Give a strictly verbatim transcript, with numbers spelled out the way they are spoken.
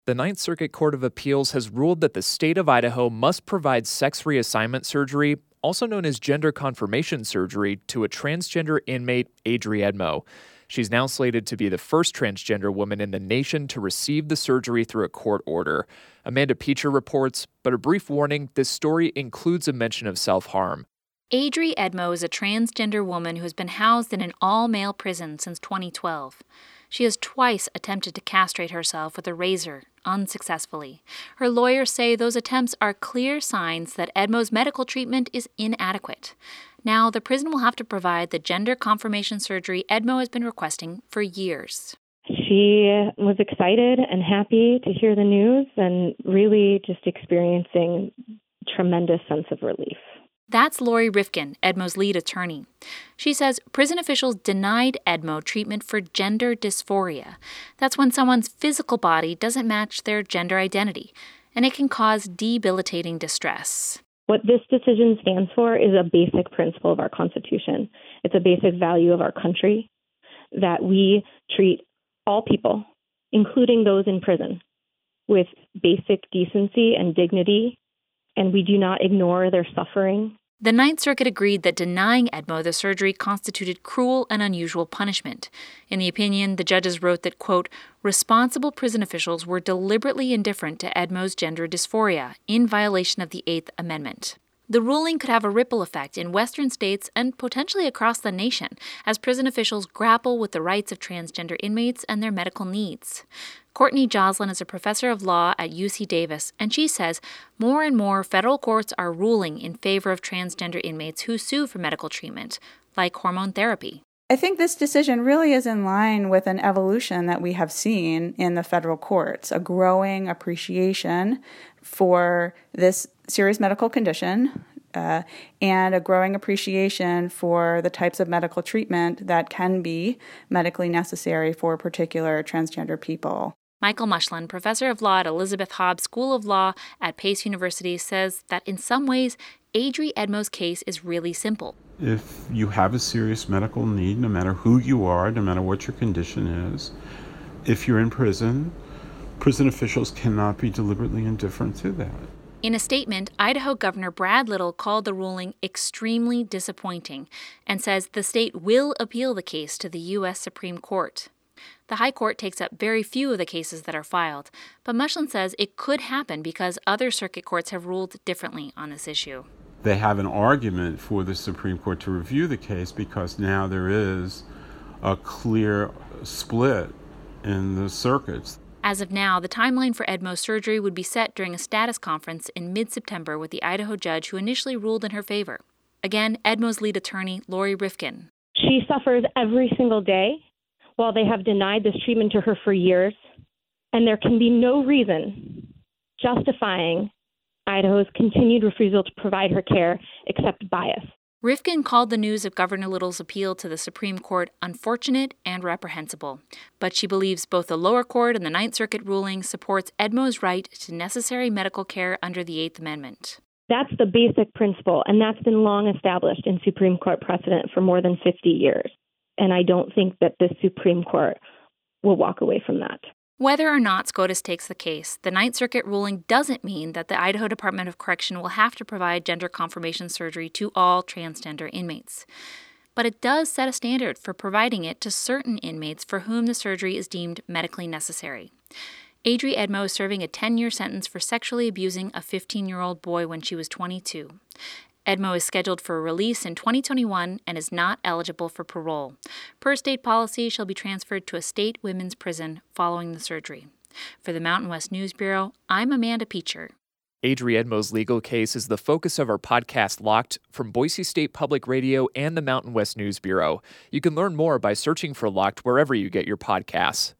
The Ninth Circuit Court of Appeals has ruled that the state of Idaho must provide sex reassignment surgery, also known as gender confirmation surgery, to a transgender inmate, Adri Edmo. She's now slated to be the first transgender woman in the nation to receive the surgery through a court order. Amanda Peacher reports, but a brief warning, this story includes a mention of self-harm. Adri Edmo is a transgender woman who has been housed in an all-male prison since twenty twelve. She has twice attempted to castrate herself with a razor, unsuccessfully. Her lawyers say those attempts are clear signs that Edmo's medical treatment is inadequate. Now, the prison will have to provide the gender confirmation surgery Edmo has been requesting for years. She was excited and happy to hear the news and really just experiencing a tremendous sense of relief. That's Lori Rifkin, Edmo's lead attorney. She says prison officials denied Edmo treatment for gender dysphoria. That's when someone's physical body doesn't match their gender identity, and it can cause debilitating distress. What this decision stands for is a basic principle of our Constitution. It's a basic value of our country, that we treat all people, including those in prison, with basic decency and dignity, and we do not ignore their suffering. The Ninth Circuit agreed that denying Edmo the surgery constituted cruel and unusual punishment. In the opinion, the judges wrote that, quote, responsible prison officials were deliberately indifferent to Edmo's gender dysphoria in violation of the Eighth Amendment. The ruling could have a ripple effect in western states and potentially across the nation as prison officials grapple with the rights of transgender inmates and their medical needs. Courtney Joslin is a professor of law at U C Davis, and she says more and more federal courts are ruling in favor of transgender inmates who sue for medical treatment, like hormone therapy. I think this decision really is in line with an evolution that we have seen in the federal courts, a growing appreciation for this serious medical condition uh, and a growing appreciation for the types of medical treatment that can be medically necessary for particular transgender people. Michael Mushland, professor of law at Elizabeth Hobbs School of Law at Pace University, says that in some ways, Adri Edmo's case is really simple. If you have a serious medical need, no matter who you are, no matter what your condition is, if you're in prison, prison officials cannot be deliberately indifferent to that. In a statement, Idaho Governor Brad Little called the ruling extremely disappointing and says the state will appeal the case to the U S Supreme Court. The High Court takes up very few of the cases that are filed, but Mushland says it could happen because other circuit courts have ruled differently on this issue. They have an argument for the Supreme Court to review the case because now there is a clear split in the circuits. As of now, the timeline for Edmo's surgery would be set during a status conference in mid-September with the Idaho judge who initially ruled in her favor. Again, Edmo's lead attorney, Lori Rifkin. She suffers every single day while they have denied this treatment to her for years, and there can be no reason justifying Idaho's continued refusal to provide her care except bias. Rifkin called the news of Governor Little's appeal to the Supreme Court unfortunate and reprehensible, but she believes both the lower court and the Ninth Circuit ruling supports Edmo's right to necessary medical care under the Eighth Amendment. That's the basic principle, and that's been long established in Supreme Court precedent for more than fifty years. And I don't think that the Supreme Court will walk away from that. Whether or not SCOTUS takes the case, the Ninth Circuit ruling doesn't mean that the Idaho Department of Correction will have to provide gender confirmation surgery to all transgender inmates. But it does set a standard for providing it to certain inmates for whom the surgery is deemed medically necessary. Adri Edmo is serving a ten-year sentence for sexually abusing a fifteen-year-old boy when she was twenty-two. Edmo is scheduled for release in twenty twenty-one and is not eligible for parole. Per state policy, she'll be transferred to a state women's prison following the surgery. For the Mountain West News Bureau, I'm Amanda Peacher. Adri Edmo's legal case is the focus of our podcast Locked from Boise State Public Radio and the Mountain West News Bureau. You can learn more by searching for Locked wherever you get your podcasts.